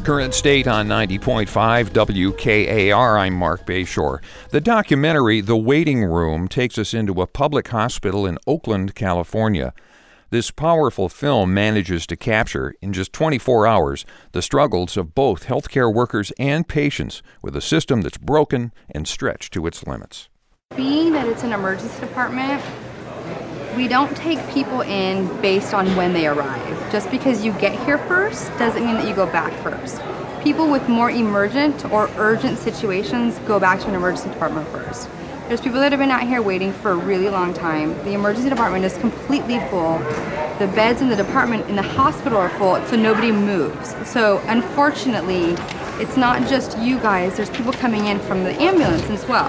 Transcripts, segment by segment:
Current State on 90.5 WKAR. I'm Mark Bayshore. The documentary The Waiting Room takes us into a public hospital in Oakland, California. This powerful film manages to capture, in just 24 hours, the struggles of both healthcare workers and patients with a system that's broken and stretched to its limits. Being that it's an emergency department, we don't take people in based on when they arrive. Just because you get here first doesn't mean that you go back first. People with more emergent or urgent situations go back to an emergency department first. There's people that have been out here waiting for a really long time. The emergency department is completely full. The beds in the department in the hospital are full, so nobody moves. So unfortunately, it's not just you guys. There's people coming in from the ambulance as well.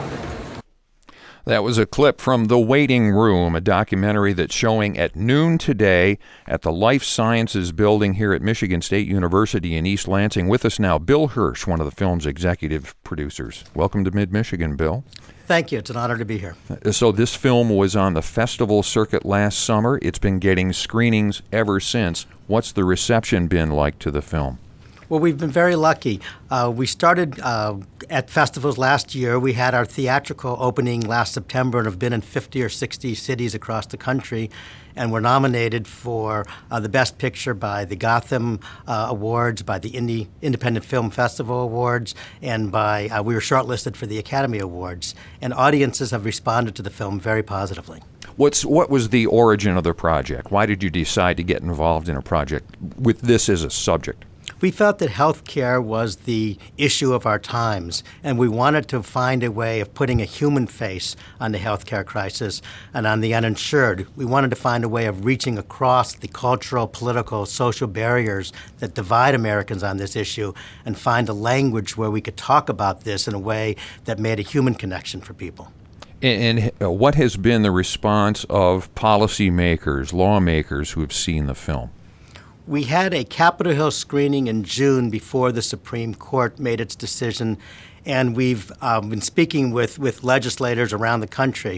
That was a clip from The Waiting Room, a documentary that's showing at noon today at the Life Sciences Building here at Michigan State University in East Lansing. With us now, Bill Hirsch, one of the film's executive producers. Welcome to Mid-Michigan, Bill. Thank you. It's an honor to be here. So this film was on the festival circuit last summer. It's been getting screenings ever since. What's the reception been like to the film? Well, we've been very lucky. We started at festivals last year. We had our theatrical opening last September and have been in 50 or 60 cities across the country. And were nominated for the Best Picture by the Gotham Awards, by the Independent Film Festival Awards, and we were shortlisted for the Academy Awards. And audiences have responded to the film very positively. What was the origin of the project? Why did you decide to get involved in a project with this as a subject? We felt that healthcare was the issue of our times, and we wanted to find a way of putting a human face on the healthcare crisis and on the uninsured. We wanted to find a way of reaching across the cultural, political, social barriers that divide Americans on this issue and find a language where we could talk about this in a way that made a human connection for people. And what has been the response of policymakers, lawmakers who have seen the film? We had a Capitol Hill screening in June before the Supreme Court made its decision, and we've been speaking with legislators around the country.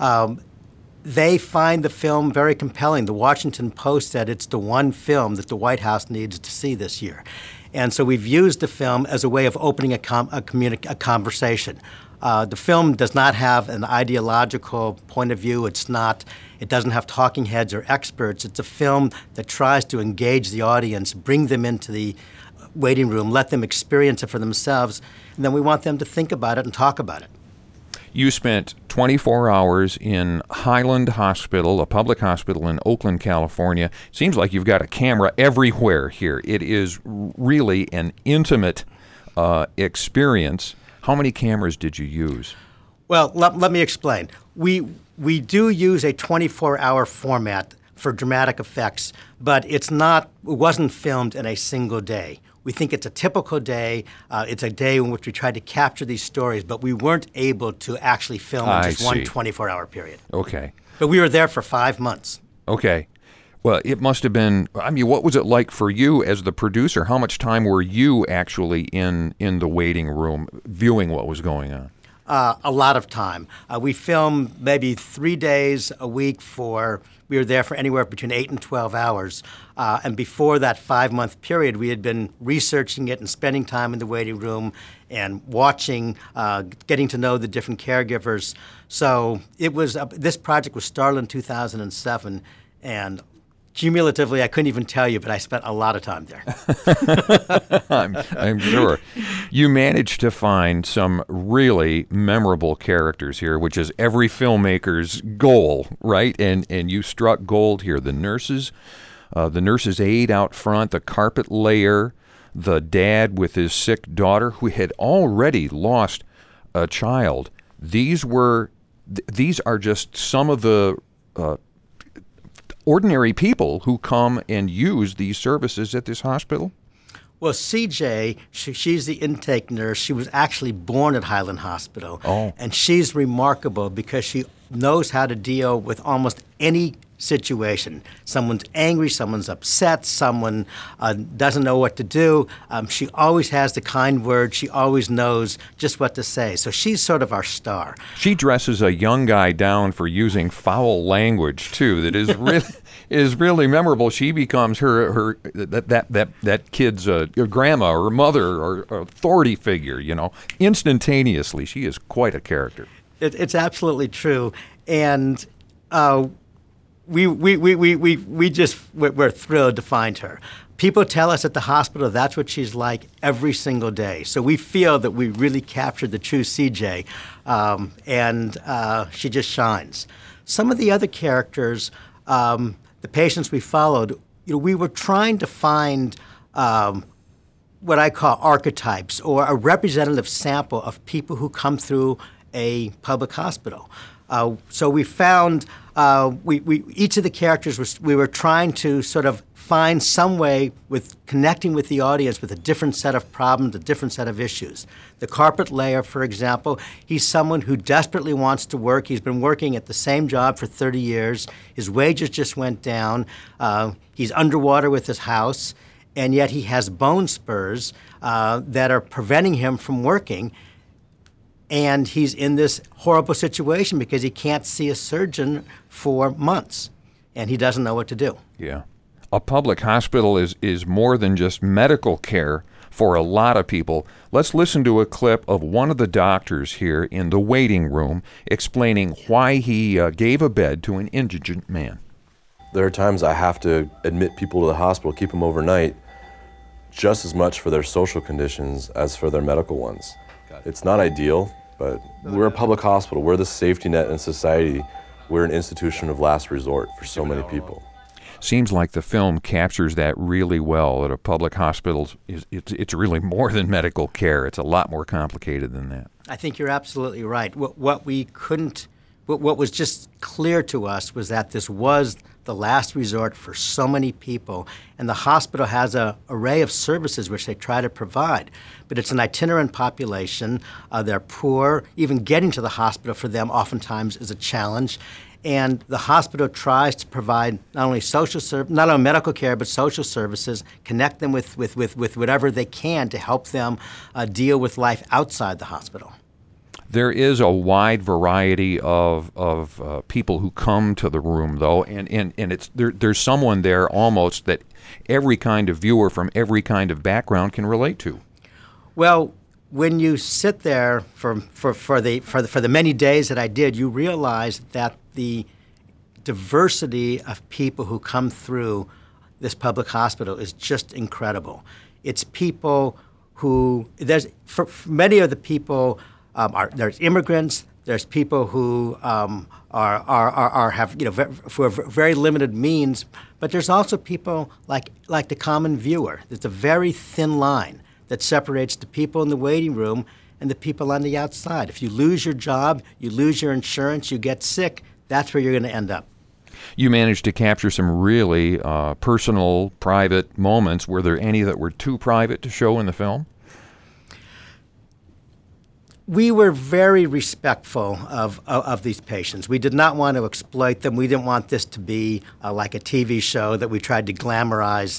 They find the film very compelling. The Washington Post said it's the one film that the White House needs to see this year. And so we've used the film as a way of opening a conversation. The film does not have an ideological point of view. It doesn't have talking heads or experts. It's a film that tries to engage the audience, bring them into the waiting room, let them experience it for themselves, and then we want them to think about it and talk about it. You spent 24 hours in Highland Hospital, a public hospital in Oakland, California. Seems like you've got a camera everywhere here. It is really an intimate experience. How many cameras did you use? Well, let me explain. We do use a 24-hour format for dramatic effects, but it wasn't filmed in a single day. We think it's a typical day. It's a day in which we tried to capture these stories, but we weren't able to actually film in just one 24-hour period. Okay. But we were there for 5 months. Okay. Well, it must have been, what was it like for you as the producer? How much time were you actually in the waiting room viewing what was going on? A lot of time. We filmed maybe 3 days a week we were there for anywhere between 8 and 12 hours. And before that 5-month period, we had been researching it and spending time in the waiting room and watching, getting to know the different caregivers. So this project was started in 2007, and cumulatively, I couldn't even tell you, but I spent a lot of time there. I'm sure. You managed to find some really memorable characters here, which is every filmmaker's goal, right? And you struck gold here. The nurse's aide out front, the carpet layer, the dad with his sick daughter who had already lost a child. These are just some of the ordinary people who come and use these services at this hospital? Well, CJ, she's the intake nurse. She was actually born at Highland Hospital. Oh. And she's remarkable because she knows how to deal with almost any situation. Someone's angry, someone's upset, someone doesn't know what to do. She always has the kind word. She always knows just what to say. So she's sort of our star. She dresses a young guy down for using foul language too. That is really is really memorable. She becomes that kid's grandma or mother or authority figure. Instantaneously. She is quite a character. It's absolutely true, and we're thrilled to find her. People tell us at the hospital that's what she's like every single day. So we feel that we really captured the true CJ, and she just shines. Some of the other characters, the patients we followed, we were trying to find what I call archetypes or a representative sample of people who come through a public hospital. So we found each of the characters we were trying to sort of find some way with connecting with the audience with a different set of problems, a different set of issues. The carpet layer, for example, he's someone who desperately wants to work. He's been working at the same job for 30 years. His wages just went down. He's underwater with his house, and yet he has bone spurs that are preventing him from working. And he's in this horrible situation because he can't see a surgeon for months, and he doesn't know what to do. Yeah. A public hospital is more than just medical care for a lot of people. Let's listen to a clip of one of the doctors here in the waiting room explaining why he gave a bed to an indigent man. There are times I have to admit people to the hospital, keep them overnight, just as much for their social conditions as for their medical ones. It's not ideal, but we're a public hospital. We're the safety net in society. We're an institution of last resort for so many people. Seems like the film captures that really well, that a public hospital it's really more than medical care. It's a lot more complicated than that. I think you're absolutely right. What was just clear to us was that this was the last resort for so many people, and the hospital has an array of services which they try to provide. But it's an itinerant population. They're poor. Even getting to the hospital for them oftentimes is a challenge. And the hospital tries to provide not only medical care, but social services, connect them with whatever they can to help them deal with life outside the hospital. There is a wide variety of people who come to the room, though, and there's someone there almost that every kind of viewer from every kind of background can relate to. Well, when you sit there for the many days that I did, you realize that the diversity of people who come through this public hospital is just incredible. It's people who for many of the people. There's immigrants. There's people who have for very limited means, but there's also people like the common viewer. There's a very thin line that separates the people in the waiting room and the people on the outside. If you lose your job, you lose your insurance, you get sick, that's where you're going to end up. You managed to capture some really personal, private moments. Were there any that were too private to show in the film? We were very respectful of these patients. We did not want to exploit them. We didn't want this to be like a TV show that we tried to glamorize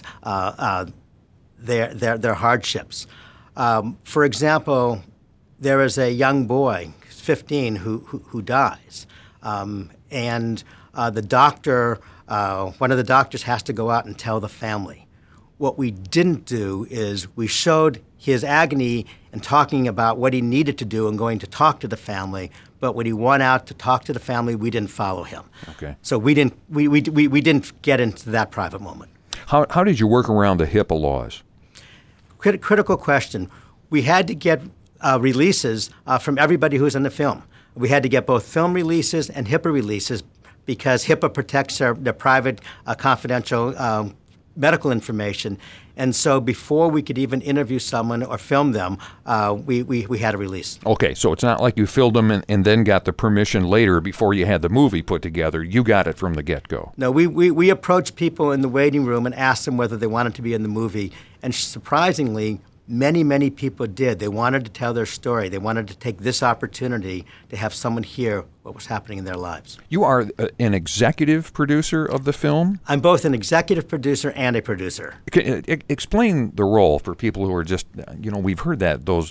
their hardships. For example, there is a young boy, 15, who dies, and the doctor, one of the doctors, has to go out and tell the family. What we didn't do is we showed his agony and talking about what he needed to do and going to talk to the family, but when he went out to talk to the family, we didn't follow him. Okay. So we didn't get into that private moment. How did you work around the HIPAA laws? Critical question. We had to get releases from everybody who was in the film. We had to get both film releases and HIPAA releases because HIPAA protects their private, confidential medical information. And so before we could even interview someone or film them, we had a release. Okay, so it's not like you filmed them and then got the permission later before you had the movie put together. You got it from the get-go. No, we approached people in the waiting room and asked them whether they wanted to be in the movie. And surprisingly, many, many people did. They wanted to tell their story. They wanted to take this opportunity to have someone hear what was happening in their lives. You are an executive producer of the film? I'm both an executive producer and a producer. Explain the role for people who are just, we've heard that those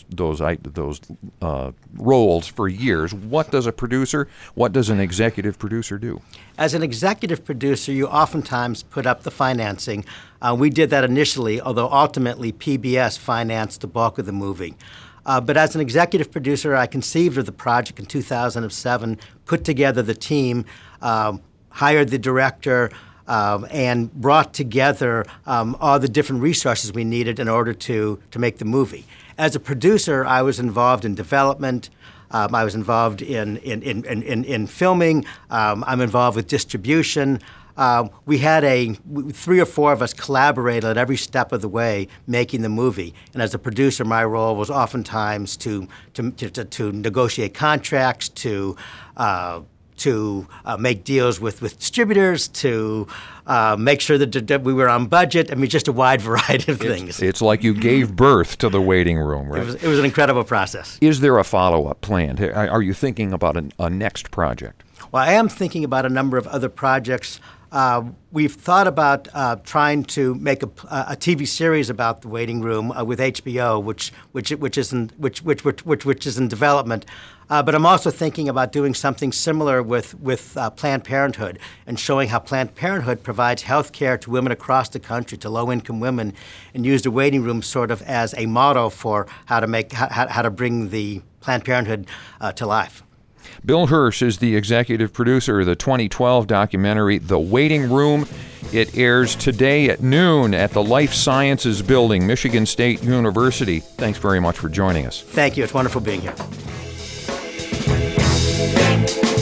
roles for years. What does a producer, what does an executive producer do? As an executive producer, you oftentimes put up the financing. We did that initially, although ultimately PBS financed the bulk of the movie. But as an executive producer, I conceived of the project in 2007, put together the team, hired the director, and brought together all the different resources we needed in order to make the movie. As a producer, I was involved in development. I was involved in filming. I'm involved with distribution. We had 3 or 4 of us collaborated at every step of the way making the movie. And as a producer, my role was oftentimes to negotiate contracts, to make deals with distributors, to make sure that we were on budget. I mean, just a wide variety of things. It's like you gave birth to the waiting room, right? It was an incredible process. Is there a follow-up plan? Are you thinking about a next project? Well, I am thinking about a number of other projects. We've thought about trying to make a TV series about the waiting room with HBO, which is in development. But I'm also thinking about doing something similar with Planned Parenthood and showing how Planned Parenthood provides health care to women across the country, to low-income women, and use the waiting room sort of as a model for how to bring the Planned Parenthood to life. Bill Hirsch is the executive producer of the 2012 documentary, The Waiting Room. It airs today at noon at the Life Sciences Building, Michigan State University. Thanks very much for joining us. Thank you. It's wonderful being here.